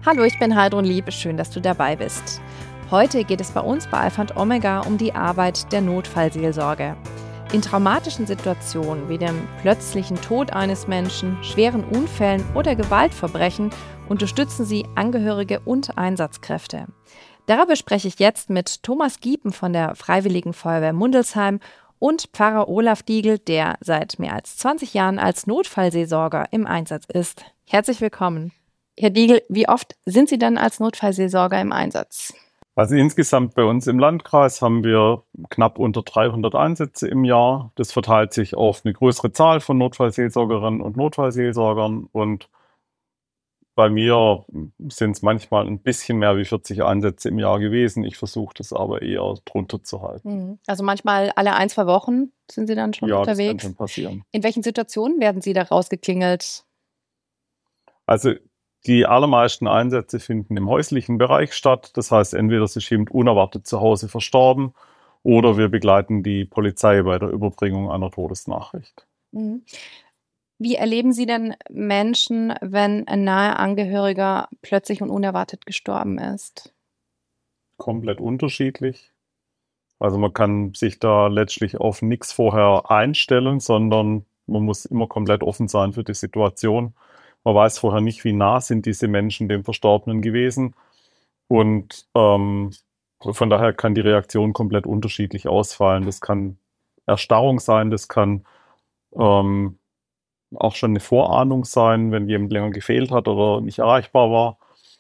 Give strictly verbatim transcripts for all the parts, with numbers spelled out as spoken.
Hallo, ich bin Heidrun Lieb, schön, dass du dabei bist. Heute geht es bei uns bei Alpha und Omega um die Arbeit der Notfallseelsorge. In traumatischen Situationen wie dem plötzlichen Tod eines Menschen, schweren Unfällen oder Gewaltverbrechen unterstützen sie Angehörige und Einsatzkräfte. Darüber spreche ich jetzt mit Thomas Giepen von der Freiwilligen Feuerwehr Mundelsheim und Pfarrer Olaf Diegel, der seit mehr als zwanzig Jahren als Notfallseelsorger im Einsatz ist. Herzlich willkommen. Herr Diegel, wie oft sind Sie dann als Notfallseelsorger im Einsatz? Also insgesamt bei uns im Landkreis haben wir knapp unter dreihundert Einsätze im Jahr. Das verteilt sich auf eine größere Zahl von Notfallseelsorgerinnen und Notfallseelsorgern. Und bei mir sind es manchmal ein bisschen mehr wie vierzig Einsätze im Jahr gewesen. Ich versuche das aber eher drunter zu halten. Also manchmal alle ein, zwei Wochen sind Sie dann schon ja, unterwegs? Ja, das kann schon passieren. In welchen Situationen werden Sie da rausgeklingelt? Also die allermeisten Einsätze finden im häuslichen Bereich statt. Das heißt, entweder ist jemand unerwartet zu Hause verstorben oder wir begleiten die Polizei bei der Überbringung einer Todesnachricht. Wie erleben Sie denn Menschen, wenn ein naher Angehöriger plötzlich und unerwartet gestorben ist? Komplett unterschiedlich. Also man kann sich da letztlich auf nichts vorher einstellen, sondern man muss immer komplett offen sein für die Situation. Man weiß vorher nicht, wie nah sind diese Menschen dem Verstorbenen gewesen. Und ähm, von daher kann die Reaktion komplett unterschiedlich ausfallen. Das kann Erstarrung sein, das kann ähm, auch schon eine Vorahnung sein, wenn jemand länger gefehlt hat oder nicht erreichbar war.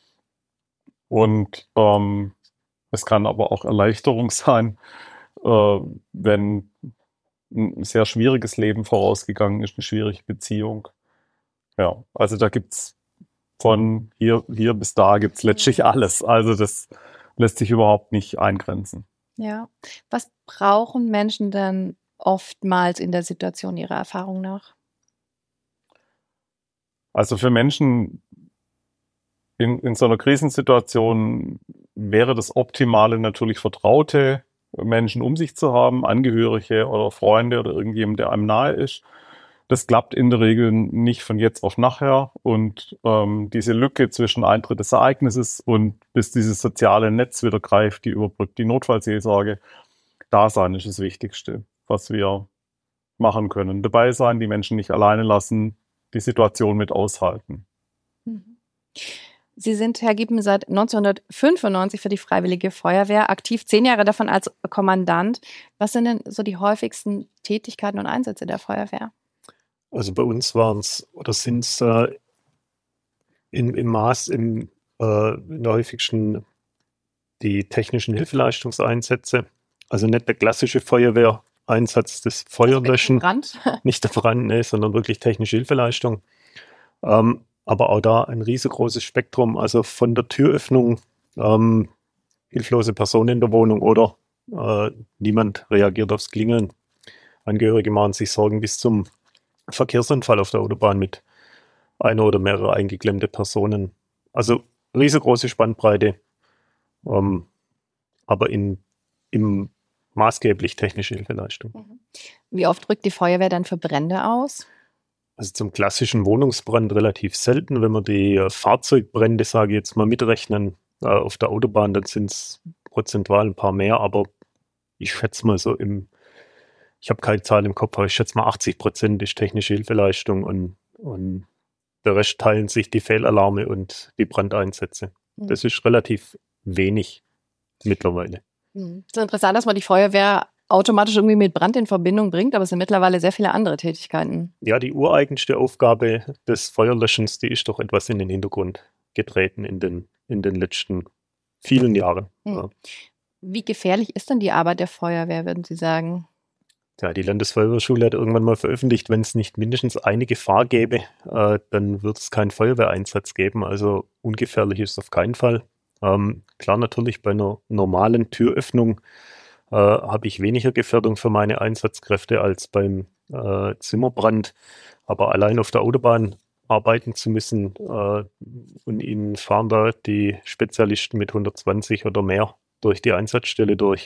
Und ähm, es kann aber auch Erleichterung sein, äh, wenn ein sehr schwieriges Leben vorausgegangen ist, eine schwierige Beziehung. Ja, also da gibt's von hier, hier bis da gibt's letztlich alles. Also das lässt sich überhaupt nicht eingrenzen. Ja. Was brauchen Menschen denn oftmals in der Situation Ihrer Erfahrung nach? Also für Menschen in, in so einer Krisensituation wäre das Optimale natürlich vertraute Menschen um sich zu haben, Angehörige oder Freunde oder irgendjemand, der einem nahe ist. Das klappt in der Regel nicht von jetzt auf nachher. Und ähm, diese Lücke zwischen Eintritt des Ereignisses und bis dieses soziale Netz wieder greift, die überbrückt die Notfallseelsorge. Dasein ist das Wichtigste, was wir machen können. Dabei sein, die Menschen nicht alleine lassen, die Situation mit aushalten. Sie sind, Herr Giepen, seit neunzehnhundertfünfundneunzig für die Freiwillige Feuerwehr aktiv, zehn Jahre davon als Kommandant. Was sind denn so die häufigsten Tätigkeiten und Einsätze der Feuerwehr? Also bei uns waren es oder sind es äh, in, im Maß im, äh, in der häufigsten die technischen Hilfeleistungseinsätze. Also nicht der klassische Feuerwehreinsatz, das Feuerlöschen, Brand. nicht der Brand, nee, sondern wirklich technische Hilfeleistung. Ähm, aber auch da ein riesengroßes Spektrum, also von der Türöffnung, ähm, hilflose Personen in der Wohnung oder äh, niemand reagiert aufs Klingeln. Angehörige machen sich Sorgen bis zum Verkehrsunfall auf der Autobahn mit einer oder mehrere eingeklemmte Personen. Also riesengroße Spannbreite, ähm, aber in, im maßgeblich technische Hilfeleistung. Wie oft rückt die Feuerwehr dann für Brände aus? Also zum klassischen Wohnungsbrand relativ selten. Wenn wir die äh, Fahrzeugbrände, sage ich jetzt mal, mitrechnen äh, auf der Autobahn, dann sind es prozentual ein paar mehr, aber ich schätze mal so im Ich habe keine Zahl im Kopf, aber ich schätze mal achtzig Prozent ist technische Hilfeleistung und, und der Rest teilen sich die Fehlalarme und die Brandeinsätze. Mhm. Das ist relativ wenig mittlerweile. Mhm. Es ist interessant, dass man die Feuerwehr automatisch irgendwie mit Brand in Verbindung bringt, aber es sind mittlerweile sehr viele andere Tätigkeiten. Ja, die ureigenste Aufgabe des Feuerlöschens, die ist doch etwas in den Hintergrund getreten in den, in den letzten vielen Jahren. Mhm. Ja. Wie gefährlich ist denn die Arbeit der Feuerwehr, würden Sie sagen? Ja, die Landesfeuerwehrschule hat irgendwann mal veröffentlicht, wenn es nicht mindestens eine Gefahr gäbe, äh, dann wird es keinen Feuerwehreinsatz geben. Also ungefährlich ist es auf keinen Fall. Ähm, klar, natürlich bei einer normalen Türöffnung äh, habe ich weniger Gefährdung für meine Einsatzkräfte als beim äh, Zimmerbrand. Aber allein auf der Autobahn arbeiten zu müssen äh, und ihnen fahren da die Spezialisten mit hundertzwanzig oder mehr durch die Einsatzstelle durch.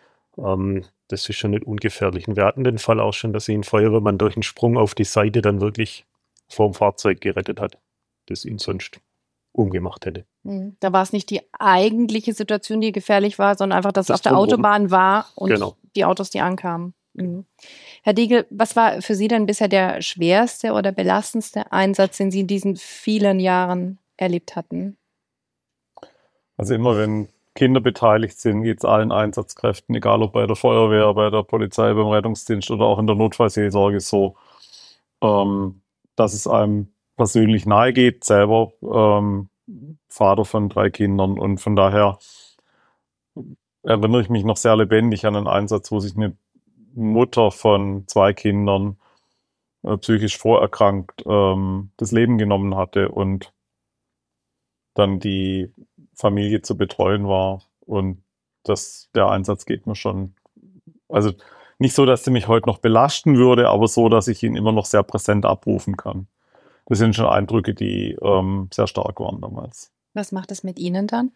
Ähm, das ist schon nicht ungefährlich. Und wir hatten den Fall auch schon, dass sich ein Feuerwehrmann durch einen Sprung auf die Seite dann wirklich vorm Fahrzeug gerettet hat, das ihn sonst umgemacht hätte. Da war es nicht die eigentliche Situation, die gefährlich war, sondern einfach, dass es auf der Autobahn war und genau. die Autos, die ankamen. Mhm. Herr Diegel, was war für Sie denn bisher der schwerste oder belastendste Einsatz, den Sie in diesen vielen Jahren erlebt hatten? Also immer wenn Kinder beteiligt sind, geht es allen Einsatzkräften, egal ob bei der Feuerwehr, bei der Polizei, beim Rettungsdienst oder auch in der Notfallseelsorge so, ähm, dass es einem persönlich nahe geht, selber ähm, Vater von drei Kindern, und von daher erinnere ich mich noch sehr lebendig an einen Einsatz, wo sich eine Mutter von zwei Kindern äh, psychisch vorerkrankt ähm, das Leben genommen hatte und dann die Familie zu betreuen war, und das, der Einsatz geht mir schon, also nicht so, dass sie mich heute noch belasten würde, aber so, dass ich ihn immer noch sehr präsent abrufen kann. Das sind schon Eindrücke, die ähm, sehr stark waren damals. Was macht es mit Ihnen dann?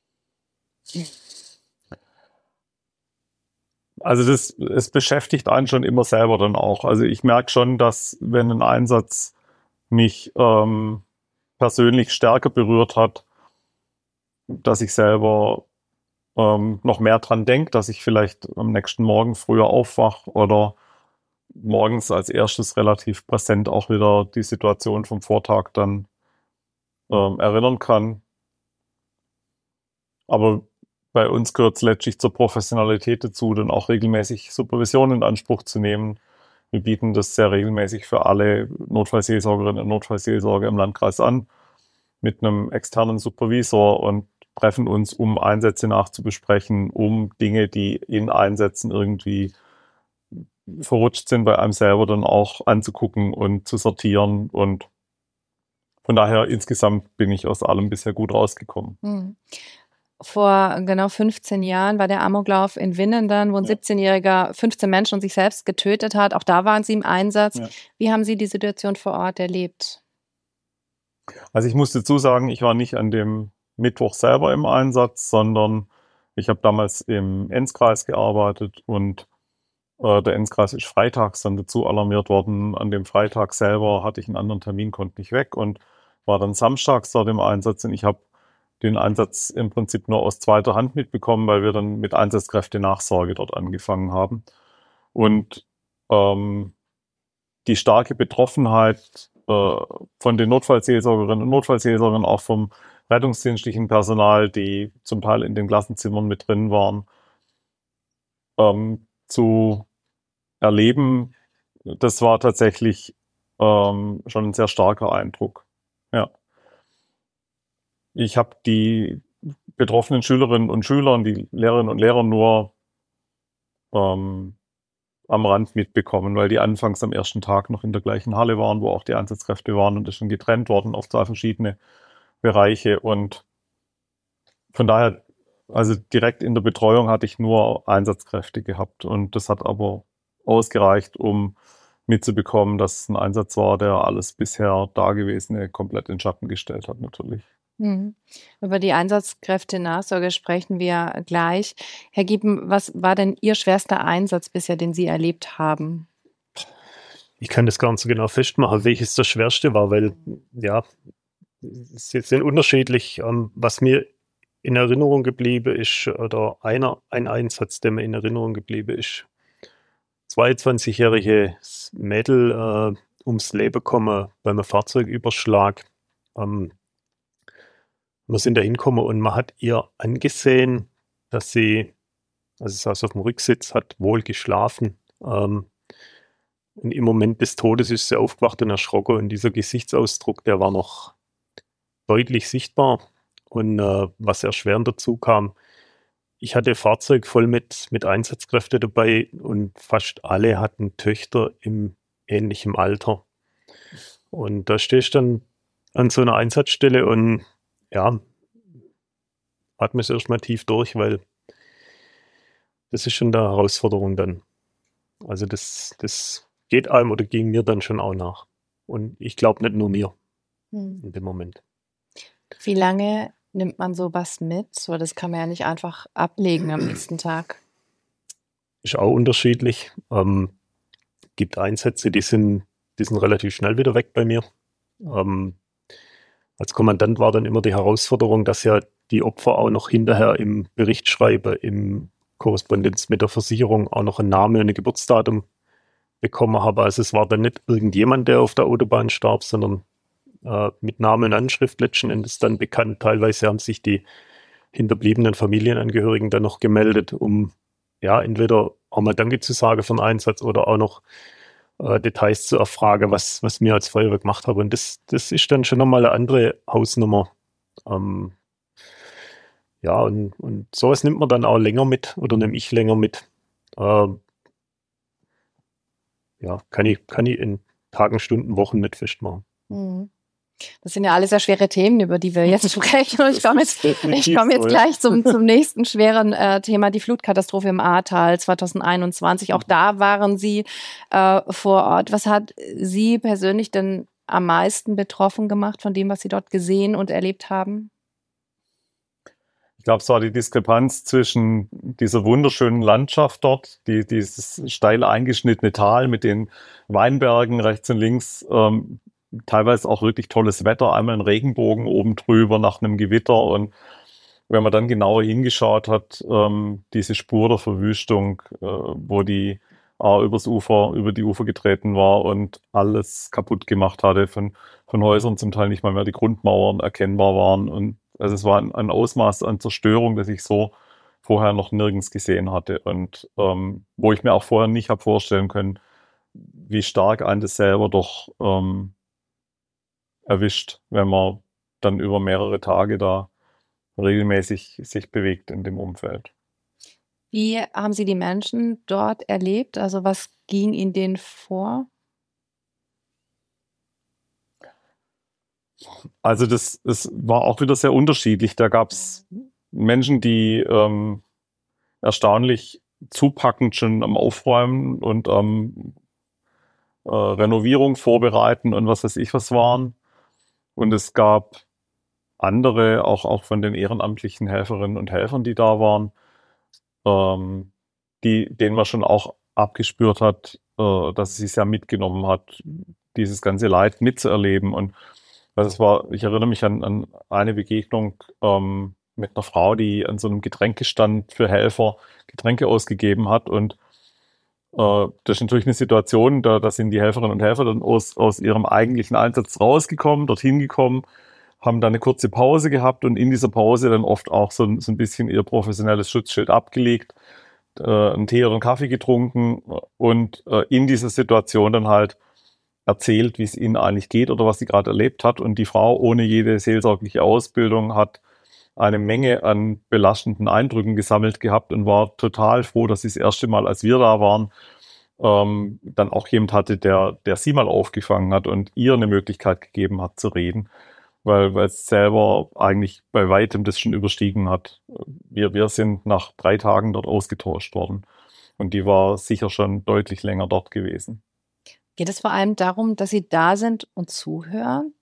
Also das, es beschäftigt einen schon immer selber dann auch. Also ich merke schon, dass wenn ein Einsatz mich ähm, persönlich stärker berührt hat, dass ich selber ähm, noch mehr dran denke, dass ich vielleicht am nächsten Morgen früher aufwache oder morgens als erstes relativ präsent auch wieder die Situation vom Vortag dann ähm, erinnern kann. Aber bei uns gehört es letztlich zur Professionalität dazu, dann auch regelmäßig Supervision in Anspruch zu nehmen. Wir bieten das sehr regelmäßig für alle Notfallseelsorgerinnen und Notfallseelsorger im Landkreis an, mit einem externen Supervisor, und treffen uns, um Einsätze nachzubesprechen, um Dinge, die in Einsätzen irgendwie verrutscht sind, bei einem selber dann auch anzugucken und zu sortieren. Und von daher insgesamt bin ich aus allem bisher gut rausgekommen. Hm. Vor genau fünfzehn Jahren war der Amoklauf in Winnenden, wo ein ja. siebzehnjähriger fünfzehn Menschen und sich selbst getötet hat. Auch da waren Sie im Einsatz. Ja. Wie haben Sie die Situation vor Ort erlebt? Also ich muss dazu sagen, ich war nicht an dem Mittwoch selber im Einsatz, sondern ich habe damals im Enzkreis gearbeitet, und äh, der Enzkreis ist freitags dann dazu alarmiert worden. An dem Freitag selber hatte ich einen anderen Termin, konnte nicht weg, und war dann samstags dort im Einsatz, und ich habe den Einsatz im Prinzip nur aus zweiter Hand mitbekommen, weil wir dann mit Einsatzkräfte-Nachsorge dort angefangen haben. Und ähm, die starke Betroffenheit äh, von den Notfallseelsorgerinnen und Notfallseelsorgern, auch vom rettungsdienstlichen Personal, die zum Teil in den Klassenzimmern mit drin waren, ähm, zu erleben, das war tatsächlich ähm, schon ein sehr starker Eindruck. Ja. Ich habe die betroffenen Schülerinnen und Schüler, die Lehrerinnen und Lehrer nur ähm, am Rand mitbekommen, weil die anfangs am ersten Tag noch in der gleichen Halle waren, wo auch die Einsatzkräfte waren, und ist schon getrennt worden auf zwei verschiedene Bereiche. Und von daher, also direkt in der Betreuung hatte ich nur Einsatzkräfte gehabt, und das hat aber ausgereicht, um mitzubekommen, dass es ein Einsatz war, der alles bisher Dagewesene komplett in Schatten gestellt hat, natürlich. Mhm. Über die Einsatzkräfte-Nachsorge sprechen wir gleich. Herr Giepen, was war denn Ihr schwerster Einsatz bisher, den Sie erlebt haben? Ich kann das gar nicht so genau festmachen, welches das schwerste war, weil, ja, sie sind unterschiedlich. Was mir in Erinnerung geblieben ist, oder einer, ein Einsatz, der mir in Erinnerung geblieben ist, zweiundzwanzigjährige Mädel äh, ums Leben kommen bei einem Fahrzeugüberschlag. Ähm, wir sind da hingekommen, und man hat ihr angesehen, dass sie, also sie saß auf dem Rücksitz, hat wohl geschlafen. Ähm, und im Moment des Todes ist sie aufgewacht und erschrocken, und dieser Gesichtsausdruck, der war noch deutlich sichtbar. Und äh, was erschwerend dazu kam, ich hatte Fahrzeug voll mit, mit Einsatzkräften dabei, und fast alle hatten Töchter im ähnlichen Alter. Und da stehst du dann an so einer Einsatzstelle und ja, atme es erstmal tief durch, weil das ist schon eine Herausforderung dann. Also das, das geht einem oder ging mir dann schon auch nach. Und ich glaube nicht nur mir hm. in dem Moment. Wie lange nimmt man sowas mit? So, das kann man ja nicht einfach ablegen am nächsten Tag. Ist auch unterschiedlich. Ähm, gibt Einsätze, die sind, die sind relativ schnell wieder weg bei mir. Ähm, Als Kommandant war dann immer die Herausforderung, dass ja die Opfer auch noch hinterher im Berichtsschreiben, im Korrespondenz mit der Versicherung auch noch einen Namen und ein Geburtsdatum bekommen haben. Also es war dann nicht irgendjemand, der auf der Autobahn starb, sondern äh, mit Namen und Anschrift letzten Endes dann bekannt. Teilweise haben sich die hinterbliebenen Familienangehörigen dann noch gemeldet, um ja entweder auch mal Danke zu sagen für den Einsatz oder auch noch äh, Details zu erfragen, was, was wir als Feuerwehr gemacht haben. Und das, das ist dann schon nochmal eine andere Hausnummer. Ähm, ja, und, und sowas nimmt man dann auch länger mit oder nehme ich länger mit. Ähm, ja, kann ich, kann ich in Tagen, Stunden, Wochen nicht festmachen. Mhm. Das sind ja alles sehr schwere Themen, über die wir jetzt sprechen. Und ich komme jetzt, ich komme jetzt gleich zum, zum nächsten schweren äh, Thema, die Flutkatastrophe im Ahrtal zwanzig einundzwanzig. Auch da waren Sie äh, vor Ort. Was hat Sie persönlich denn am meisten betroffen gemacht von dem, was Sie dort gesehen und erlebt haben? Ich glaube, es war die Diskrepanz zwischen dieser wunderschönen Landschaft dort, die, dieses steil eingeschnittene Tal mit den Weinbergen rechts und links, ähm, teilweise auch wirklich tolles Wetter, einmal ein Regenbogen oben drüber nach einem Gewitter, und wenn man dann genauer hingeschaut hat, ähm, diese Spur der Verwüstung, äh, wo die A übers Ufer, über die Ufer getreten war und alles kaputt gemacht hatte, von, von Häusern zum Teil nicht mal mehr die Grundmauern erkennbar waren, und also es war ein, ein Ausmaß an Zerstörung, das ich so vorher noch nirgends gesehen hatte, und ähm, wo ich mir auch vorher nicht habe vorstellen können, wie stark einen das selber doch ähm, erwischt, wenn man dann über mehrere Tage da regelmäßig sich bewegt in dem Umfeld. Wie haben Sie die Menschen dort erlebt? Also was ging in denen vor? Also das, das war auch wieder sehr unterschiedlich. Da gab es Menschen, die ähm, erstaunlich zupackend schon am Aufräumen und am äh, Renovierung vorbereiten und was weiß ich was waren. Und es gab andere, auch, auch von den ehrenamtlichen Helferinnen und Helfern, die da waren, ähm, die, denen man schon auch abgespürt hat, äh, dass es sich sehr mitgenommen hat, dieses ganze Leid mitzuerleben. Und das war, ich erinnere mich an, an eine Begegnung ähm, mit einer Frau, die an so einem Getränkestand für Helfer Getränke ausgegeben hat. Und äh, das ist natürlich eine Situation, da, da sind die Helferinnen und Helfer dann aus, aus ihrem eigentlichen Einsatz rausgekommen, dorthin gekommen, haben dann eine kurze Pause gehabt und in dieser Pause dann oft auch so, so ein bisschen ihr professionelles Schutzschild abgelegt, äh, einen Tee oder einen Kaffee getrunken und äh, in dieser Situation dann halt erzählt, wie es ihnen eigentlich geht oder was sie gerade erlebt hat. Und die Frau ohne jede seelsorgliche Ausbildung hat eine Menge an belastenden Eindrücken gesammelt gehabt und war total froh, dass sie das erste Mal, als wir da waren, ähm, dann auch jemand hatte, der, der sie mal aufgefangen hat und ihr eine Möglichkeit gegeben hat zu reden, weil, weil es selber eigentlich bei weitem das schon überstiegen hat. Wir, wir sind nach drei Tagen dort ausgetauscht worden und die war sicher schon deutlich länger dort gewesen. Geht es vor allem darum, dass Sie da sind und zuhören?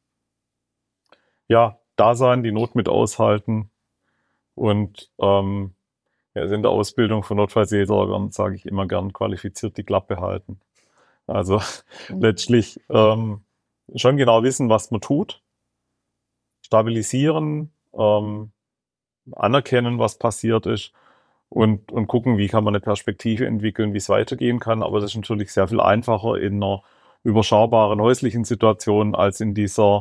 Ja, da sein, die Not mit aushalten und ähm, ja, in der Ausbildung von Notfallseelsorgern sage ich immer gern, qualifiziert die Klappe halten. Also mhm. letztlich ähm, schon genau wissen, was man tut, stabilisieren, ähm, anerkennen, was passiert ist und, und gucken, wie kann man eine Perspektive entwickeln, wie es weitergehen kann. Aber das ist natürlich sehr viel einfacher in einer überschaubaren häuslichen Situation als in dieser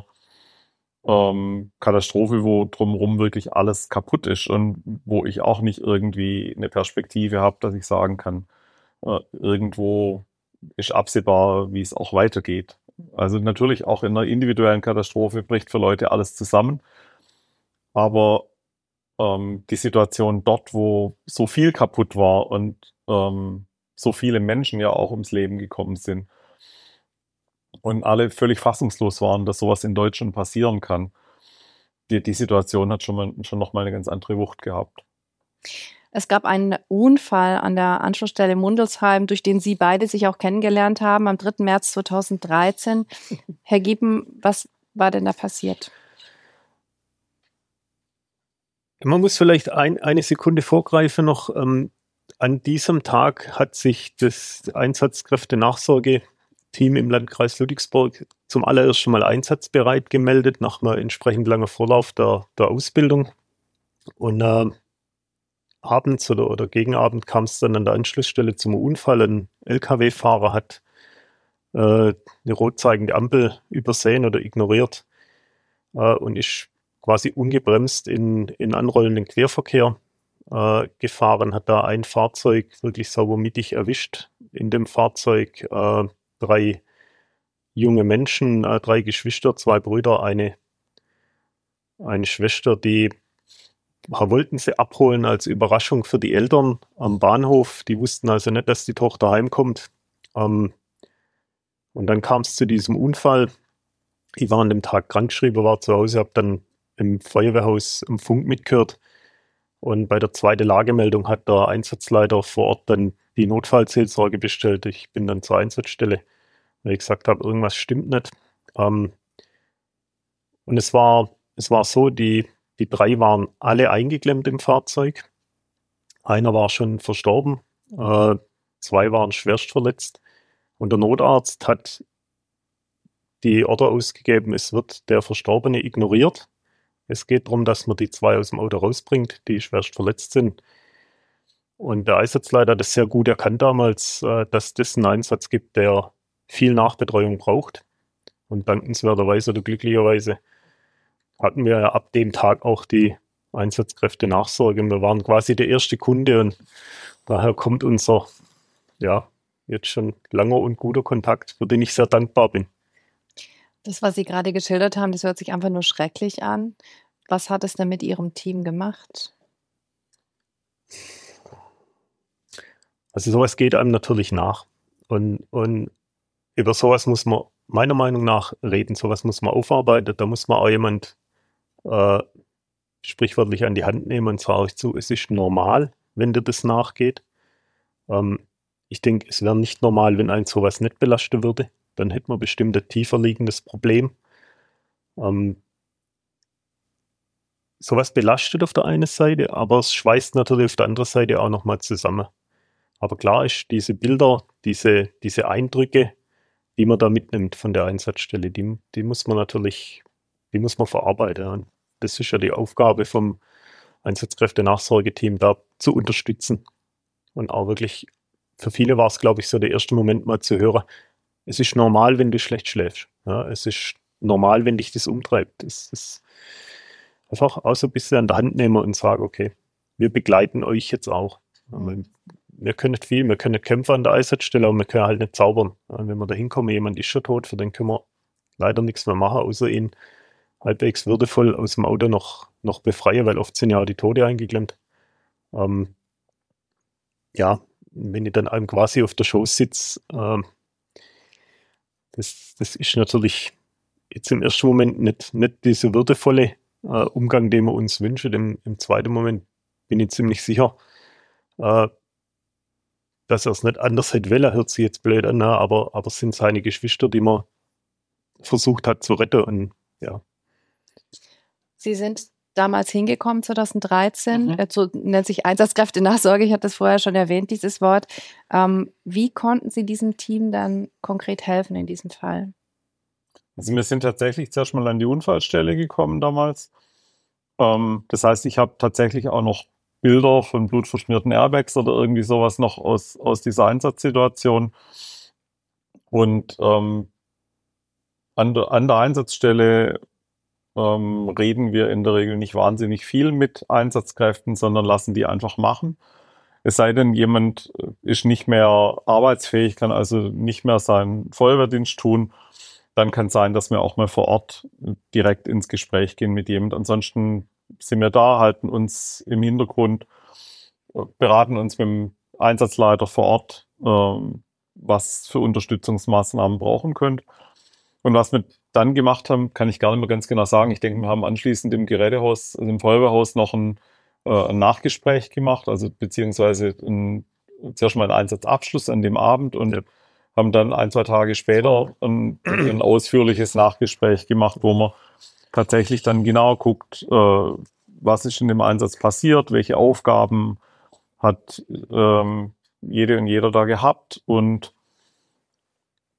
ähm, Katastrophe, wo drumherum wirklich alles kaputt ist und wo ich auch nicht irgendwie eine Perspektive habe, dass ich sagen kann, äh, irgendwo ist absehbar, wie es auch weitergeht. Also natürlich auch in einer individuellen Katastrophe bricht für Leute alles zusammen, aber ähm, die Situation dort, wo so viel kaputt war und ähm, so viele Menschen ja auch ums Leben gekommen sind und alle völlig fassungslos waren, dass sowas in Deutschland passieren kann. Die, die Situation hat schon, mal, schon noch mal eine ganz andere Wucht gehabt. Es gab einen Unfall an der Anschlussstelle Mundelsheim, durch den Sie beide sich auch kennengelernt haben, am dritten März zweitausenddreizehn. Herr Giepen, was war denn da passiert? Man muss vielleicht ein, eine Sekunde vorgreifen noch. Ähm, an diesem Tag hat sich das Einsatzkräfte-Nachsorge-Team Team im Landkreis Ludwigsburg zum allerersten Mal einsatzbereit gemeldet, nach einem entsprechend langen Vorlauf der, der Ausbildung. Und äh, abends oder, oder gegen Abend kam es dann an der Anschlussstelle zum Unfall. Ein L K W-Fahrer hat äh, eine rot zeigende Ampel übersehen oder ignoriert äh, und ist quasi ungebremst in, in anrollenden Querverkehr äh, gefahren, hat da ein Fahrzeug wirklich sauber mittig erwischt. In dem Fahrzeug äh, drei junge Menschen, äh, drei Geschwister, zwei Brüder, eine, eine Schwester, die wollten sie abholen als Überraschung für die Eltern am Bahnhof. Die wussten also nicht, dass die Tochter heimkommt. Ähm, und dann kam es zu diesem Unfall. Ich war an dem Tag krankgeschrieben, war zu Hause, habe dann im Feuerwehrhaus im Funk mitgehört. Und bei der zweiten Lagemeldung hat der Einsatzleiter vor Ort dann die Notfallseelsorge bestellt. Ich bin dann zur Einsatzstelle, weil ich gesagt habe, irgendwas stimmt nicht. Ähm, und es war, es war so, die Die drei waren alle eingeklemmt im Fahrzeug. Einer war schon verstorben, äh, zwei waren schwerst verletzt. Und der Notarzt hat die Order ausgegeben, es wird der Verstorbene ignoriert. Es geht darum, dass man die zwei aus dem Auto rausbringt, die schwerst verletzt sind. Und der Einsatzleiter hat das sehr gut erkannt damals, äh, dass das einen Einsatz gibt, der viel Nachbetreuung braucht. Und dankenswerterweise oder glücklicherweise hatten wir ja ab dem Tag auch die Einsatzkräfte Nachsorge. Wir waren quasi der erste Kunde und daher kommt unser, ja, jetzt schon langer und guter Kontakt, für den ich sehr dankbar bin. Das, was Sie gerade geschildert haben, das hört sich einfach nur schrecklich an. Was hat es denn mit Ihrem Team gemacht? Also sowas geht einem natürlich nach. Und, und über sowas muss man meiner Meinung nach reden. Sowas muss man aufarbeiten. Da muss man auch jemand Äh, sprichwörtlich an die Hand nehmen und sage ich zu, es ist normal, wenn dir das nachgeht. Ähm, ich denke, es wäre nicht normal, wenn ein sowas nicht belasten würde. Dann hätte man bestimmt ein tiefer liegendes Problem. Ähm, sowas belastet auf der einen Seite, aber es schweißt natürlich auf der anderen Seite auch nochmal zusammen. Aber klar ist, diese Bilder, diese, diese Eindrücke, die man da mitnimmt von der Einsatzstelle, die, die muss man natürlich, die muss man verarbeiten. Und das ist ja die Aufgabe vom Einsatzkräfte-Nachsorgeteam, da zu unterstützen. Und auch wirklich, für viele war es, glaube ich, so der erste Moment mal zu hören, es ist normal, wenn du schlecht schläfst. Ja, es ist normal, wenn dich das umtreibt. Es ist einfach auch so ein bisschen an der Hand nehmen und sagen, okay, wir begleiten euch jetzt auch. Mhm. Wir können nicht viel, wir können nicht kämpfen an der Einsatzstelle, aber wir können halt nicht zaubern. Und wenn wir da hinkommen, jemand ist schon tot, für den können wir leider nichts mehr machen, außer ihn halbwegs würdevoll aus dem Auto noch, noch befreien, weil oft sind ja auch die Tote eingeklemmt. Ähm, ja, wenn ich dann einem quasi auf der Schoß sitze, ähm, das, das ist natürlich jetzt im ersten Moment nicht, nicht dieser würdevolle äh, Umgang, den wir uns wünschen. Im, Im zweiten Moment bin ich ziemlich sicher, äh, dass er es nicht anders hätte wollen, hört sich jetzt blöd an, aber, aber es sind seine Geschwister, die man versucht hat zu retten. Und ja. Sie sind damals hingekommen, zwanzig dreizehn, mhm. äh, so nennt sich Einsatzkräfte-Nachsorge, ich hatte das vorher schon erwähnt, dieses Wort. Ähm, wie konnten Sie diesem Team dann konkret helfen in diesem Fall? Also wir sind tatsächlich zuerst mal an die Unfallstelle gekommen damals. Ähm, das heißt, ich habe tatsächlich auch noch Bilder von blutverschmierten Airbags oder irgendwie sowas noch aus, aus dieser Einsatzsituation. Und ähm, an, der, an der Einsatzstelle ähm, reden wir in der Regel nicht wahnsinnig viel mit Einsatzkräften, sondern lassen die einfach machen. Es sei denn, jemand ist nicht mehr arbeitsfähig, kann also nicht mehr seinen Feuerwehrdienst tun. Dann kann es sein, dass wir auch mal vor Ort direkt ins Gespräch gehen mit jemand. Ansonsten sind wir da, halten uns im Hintergrund, beraten uns mit dem Einsatzleiter vor Ort, ähm, was für Unterstützungsmaßnahmen brauchen könnt. Und was wir dann gemacht haben, kann ich gar nicht mehr ganz genau sagen. Ich denke, wir haben anschließend im Gerätehaus, also im Feuerwehrhaus noch ein, äh, ein Nachgespräch gemacht, also beziehungsweise ein, zuerst mal einen Einsatzabschluss an dem Abend und ja. haben dann ein, zwei Tage später ein, ein ausführliches Nachgespräch gemacht, wo man tatsächlich dann genau guckt, äh, was ist in dem Einsatz passiert, welche Aufgaben hat ähm, jede und jeder da gehabt und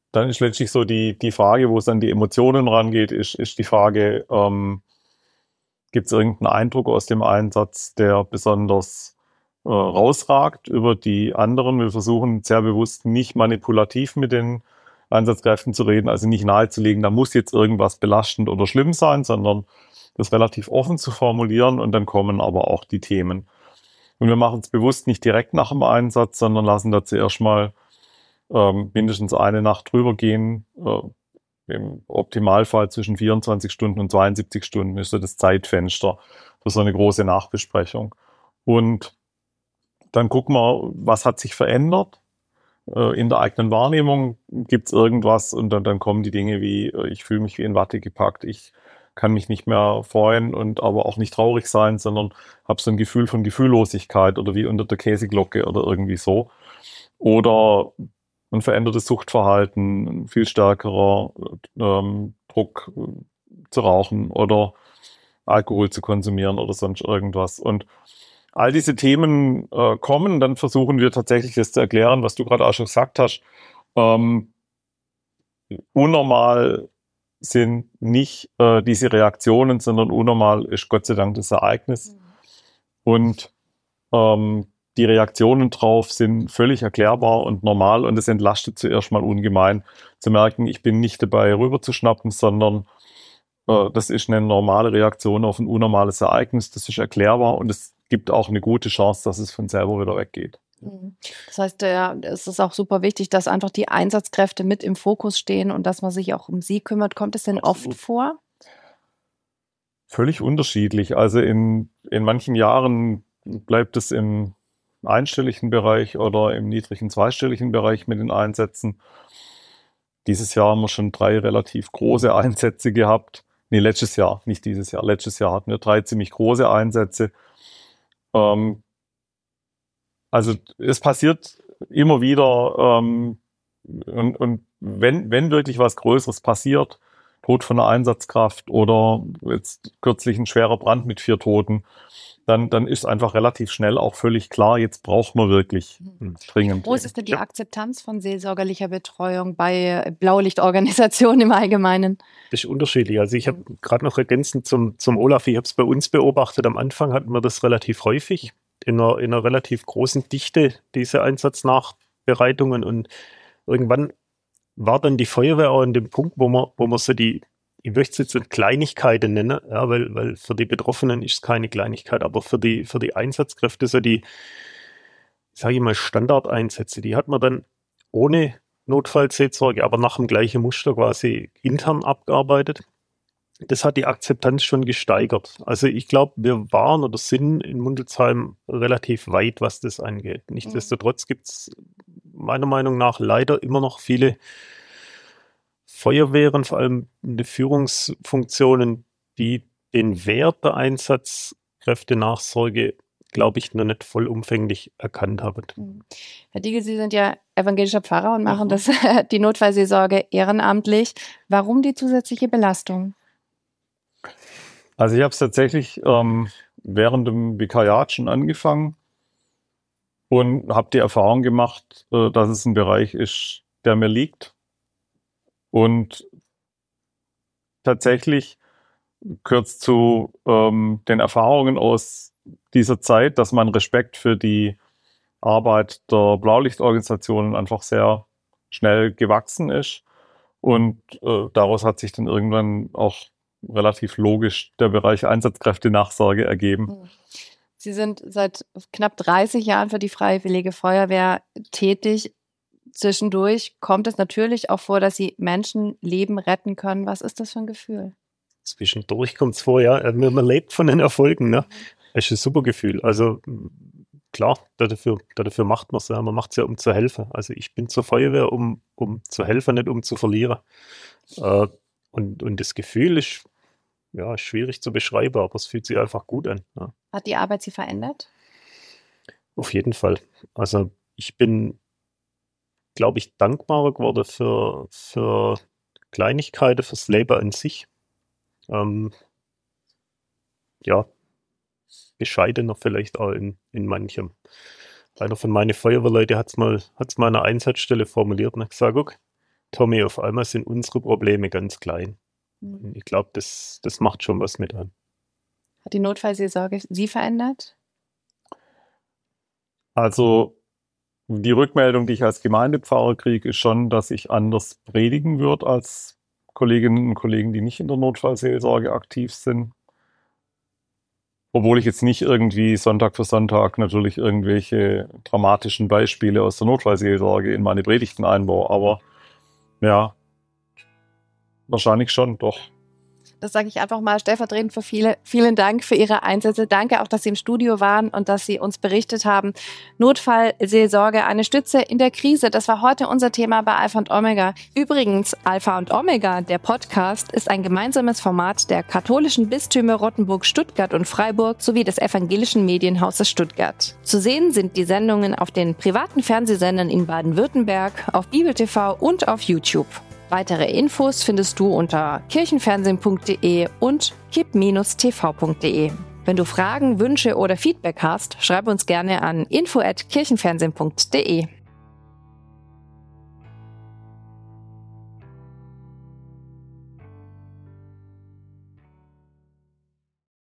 dann ist letztlich so die, die Frage, wo es an die Emotionen rangeht, ist, ist die Frage, ähm, gibt es irgendeinen Eindruck aus dem Einsatz, der besonders äh, rausragt über die anderen? Wir versuchen sehr bewusst nicht manipulativ mit den Einsatzkräften zu reden, also nicht nahezulegen, da muss jetzt irgendwas belastend oder schlimm sein, sondern das relativ offen zu formulieren und dann kommen aber auch die Themen. Und wir machen es bewusst nicht direkt nach dem Einsatz, sondern lassen da zuerst mal ähm, mindestens eine Nacht drüber gehen. Äh, Im Optimalfall zwischen vierundzwanzig Stunden und zweiundsiebzig Stunden ist so das Zeitfenster für so eine große Nachbesprechung. Und dann gucken wir, was hat sich verändert äh, in der eigenen Wahrnehmung. Gibt es irgendwas? Und dann, dann kommen die Dinge wie, äh, ich fühle mich wie in Watte gepackt, ich kann mich nicht mehr freuen und aber auch nicht traurig sein, sondern habe so ein Gefühl von Gefühllosigkeit oder wie unter der Käseglocke oder irgendwie so. Oder ein verändertes Suchtverhalten, ein viel stärkerer ähm, Druck äh, zu rauchen oder Alkohol zu konsumieren oder sonst irgendwas. Und all diese Themen äh, kommen, dann versuchen wir tatsächlich das zu erklären, was du gerade auch schon gesagt hast. Ähm, unnormal sind nicht äh, diese Reaktionen, sondern unnormal ist Gott sei Dank das Ereignis. Mhm. Und ähm, die Reaktionen drauf sind völlig erklärbar und normal und es entlastet zuerst mal ungemein zu merken, ich bin nicht dabei rüberzuschnappen, sondern äh, das ist eine normale Reaktion auf ein unnormales Ereignis, das ist erklärbar und es gibt auch eine gute Chance, dass es von selber wieder weggeht. Das heißt, ja, es ist auch super wichtig, dass einfach die Einsatzkräfte mit im Fokus stehen und dass man sich auch um sie kümmert. Kommt es denn Absolut. oft vor? Völlig unterschiedlich. Also in, in manchen Jahren bleibt es im einstelligen Bereich oder im niedrigen zweistelligen Bereich mit den Einsätzen. Dieses Jahr haben wir schon drei relativ große Einsätze gehabt. Nee, letztes Jahr, nicht dieses Jahr. Letztes Jahr hatten wir drei ziemlich große Einsätze. Ähm, also es passiert immer wieder ähm, und, und wenn, wenn wirklich was Größeres passiert, Tod von einer Einsatzkraft oder jetzt kürzlich ein schwerer Brand mit vier Toten, dann, dann ist einfach relativ schnell auch völlig klar, jetzt braucht man wirklich mhm. dringend. Wo ist denn die Akzeptanz von seelsorgerlicher Betreuung bei Blaulichtorganisationen im Allgemeinen? Das ist unterschiedlich. Also ich habe gerade noch ergänzend zum, zum Olaf, ich habe es bei uns beobachtet, am Anfang hatten wir das relativ häufig, in einer, in einer relativ großen Dichte, diese Einsatznachbereitungen und irgendwann war dann die Feuerwehr auch an dem Punkt, wo man, wo man so die, ich möchte es jetzt nicht Kleinigkeiten nennen, ja, weil, weil für die Betroffenen ist es keine Kleinigkeit, aber für die, für die Einsatzkräfte, so die, sage ich mal, Standardeinsätze, die hat man dann ohne Notfallseelsorge, aber nach dem gleichen Muster quasi intern abgearbeitet. Das hat die Akzeptanz schon gesteigert. Also ich glaube, wir waren oder sind in Mundelsheim relativ weit, was das angeht. Nichtsdestotrotz gibt es meiner Meinung nach leider immer noch viele Feuerwehren, vor allem in den Führungsfunktionen, die den Wert der Einsatzkräftenachsorge, glaube ich, noch nicht vollumfänglich erkannt haben. Herr Diegel, Sie sind ja evangelischer Pfarrer und machen mhm. das, die Notfallseelsorge ehrenamtlich. Warum die zusätzliche Belastung? Also ich habe es tatsächlich ähm, während dem Vikariat schon angefangen und habe die Erfahrung gemacht, äh, dass es ein Bereich ist, der mir liegt. Und tatsächlich gehört es zu ähm, den Erfahrungen aus dieser Zeit, dass mein Respekt für die Arbeit der Blaulichtorganisationen einfach sehr schnell gewachsen ist. Und äh, daraus hat sich dann irgendwann auch relativ logisch der Bereich Einsatzkräfte-Nachsorge ergeben. Sie sind seit knapp dreißig Jahren für die Freiwillige Feuerwehr tätig. Zwischendurch kommt es natürlich auch vor, dass Sie Menschenleben retten können. Was ist das für ein Gefühl? Zwischendurch kommt es vor, ja. Man, man lebt von den Erfolgen, ne? Das ist ein super Gefühl. Also klar, dafür, dafür macht man es ja. Man macht es ja, um zu helfen. Also ich bin zur Feuerwehr, um, um zu helfen, nicht um zu verlieren. Äh, Und, und das Gefühl ist ja schwierig zu beschreiben, aber es fühlt sich einfach gut an. Ja. Hat die Arbeit Sie verändert? Auf jeden Fall. Also ich bin, glaube ich, dankbarer geworden für, für Kleinigkeiten, fürs Leben an sich. Ähm, ja, bescheidener vielleicht auch in, in manchem. Einer von meinen Feuerwehrleuten hat es mal, hat's mal an einer Einsatzstelle formuliert und hat gesagt, guck, Tommy, auf einmal sind unsere Probleme ganz klein. Mhm. Ich glaube, das, das macht schon was mit an. Hat die Notfallseelsorge Sie verändert? Also die Rückmeldung, die ich als Gemeindepfarrer kriege, ist schon, dass ich anders predigen würde als Kolleginnen und Kollegen, die nicht in der Notfallseelsorge aktiv sind. Obwohl ich jetzt nicht irgendwie Sonntag für Sonntag natürlich irgendwelche dramatischen Beispiele aus der Notfallseelsorge in meine Predigten einbaue. Aber ja, wahrscheinlich schon, doch. Das sage ich einfach mal stellvertretend für viele. Vielen Dank für Ihre Einsätze. Danke auch, dass Sie im Studio waren und dass Sie uns berichtet haben. Notfallseelsorge, eine Stütze in der Krise. Das war heute unser Thema bei Alpha und Omega. Übrigens, Alpha und Omega, der Podcast, ist ein gemeinsames Format der katholischen Bistümer Rottenburg, Stuttgart und Freiburg sowie des evangelischen Medienhauses Stuttgart. Zu sehen sind die Sendungen auf den privaten Fernsehsendern in Baden-Württemberg, auf Bibel T V und auf YouTube. Weitere Infos findest du unter kirchenfernsehen punkt de und kip Bindestrich t v punkt de. Wenn du Fragen, Wünsche oder Feedback hast, schreib uns gerne an info at kirchenfernsehen punkt de.